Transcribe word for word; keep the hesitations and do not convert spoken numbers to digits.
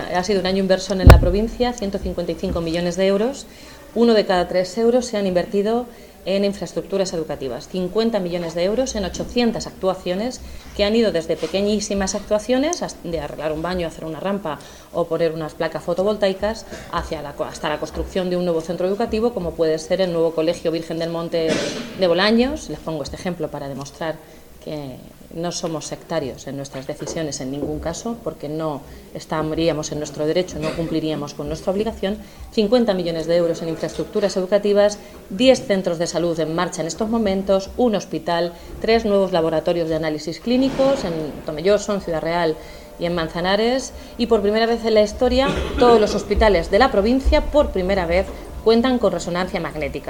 ha sido un año inversor en la provincia, ciento cincuenta y cinco millones de euros. Uno de cada tres euros se han invertido en infraestructuras educativas, cincuenta millones de euros en ochocientas actuaciones que han ido desde pequeñísimas actuaciones de arreglar un baño, hacer una rampa o poner unas placas fotovoltaicas hacia la, hasta la construcción de un nuevo centro educativo, como puede ser el nuevo Colegio Virgen del Monte de Bolaños. Les pongo este ejemplo para demostrar que no somos sectarios en nuestras decisiones en ningún caso, porque no estaríamos en nuestro derecho, no cumpliríamos con nuestra obligación. cincuenta millones de euros en infraestructuras educativas, diez centros de salud en marcha en estos momentos, un hospital, tres nuevos laboratorios de análisis clínicos en Tomelloso, en Ciudad Real y en Manzanares, y por primera vez en la historia todos los hospitales de la provincia por primera vez cuentan con resonancia magnética.